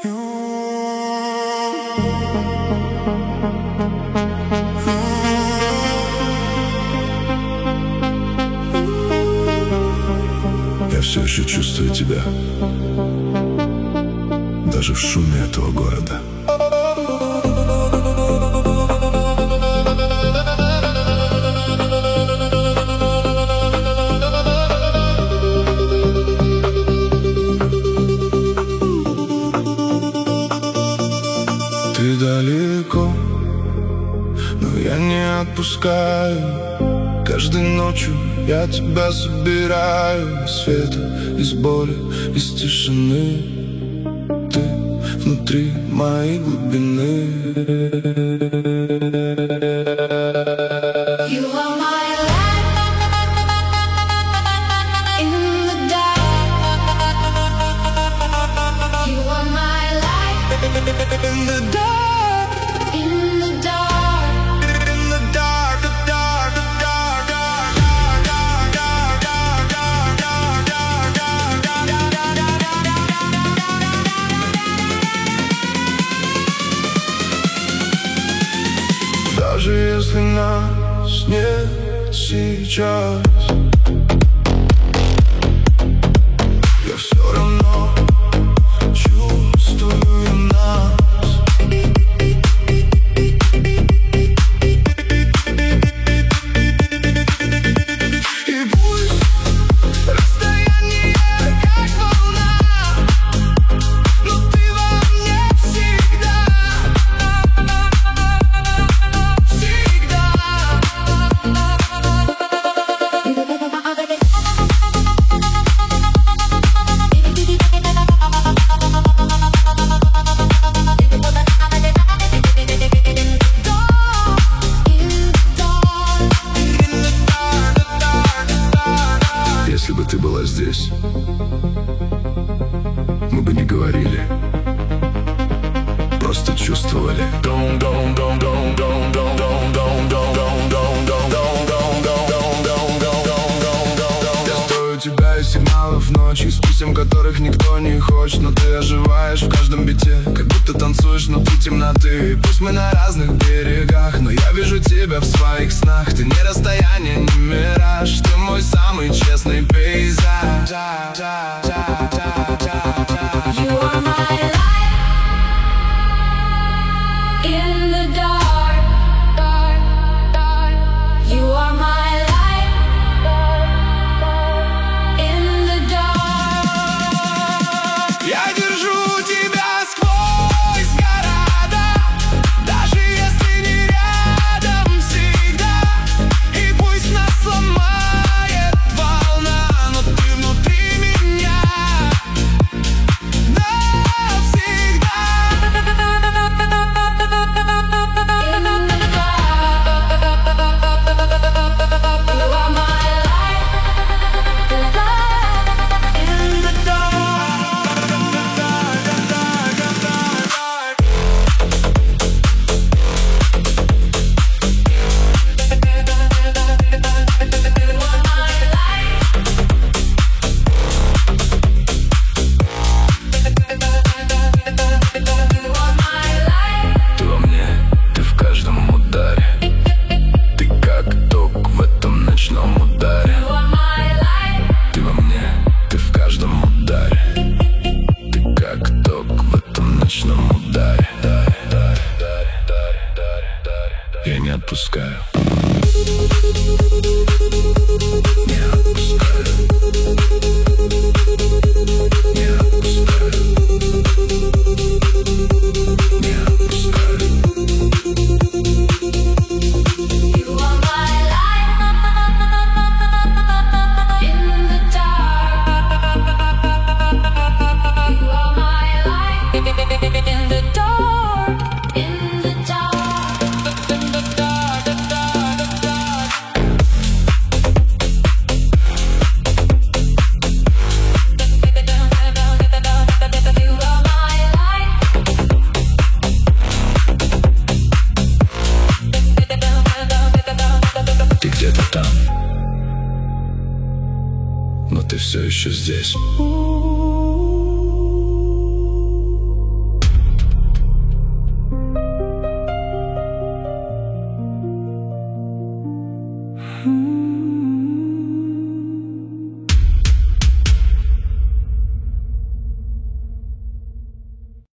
Я все еще чувствую тебя, даже в шуме этого города. Ты далеко, но я не отпускаю. Каждой ночью я тебя собираю из света, из боли, из тишины. Ты внутри моей глубины. You are my light in the dark. You are my light In the dark, in the dark. in the dark, the dark, the dark, даже если нас нет сейчас, я все равно чувствую нас. И пусть расстояние как волна, но ты во мне всегда, всегда. Если бы ты была здесь, мы бы не говорили, просто чувствовали. Я стою тебя из сигналов ночи, из писем, которых никто не хочет, но ты оживаешь в каждом бите, как будто танцуешь внутри темноты. Пусть мы на разных берегах, но я вижу тебя в своих снах. Ты не расстояние, не мираж, ты мой самый честный пейзаж. You are my light in the dark. You are my light in the dark. Я держу тебя сквозь города, даже если не рядом всегда. И пусть нас сломает волна, но ты внутри меня навсегда. In the dark. You are my light in the Ты во мне, ты в каждом ударе, ты как ток в этом ночном ударе. Ты во мне, ты в каждом ударе, ты как ток в этом ночном ударе. Я не отпускаю. Не отпускаю. Не отпускаю. Не отпускаю. You are my light in the dark. You are my light in the dark. In the dark. You are my light. Ты где-то там, но ты все еще здесь.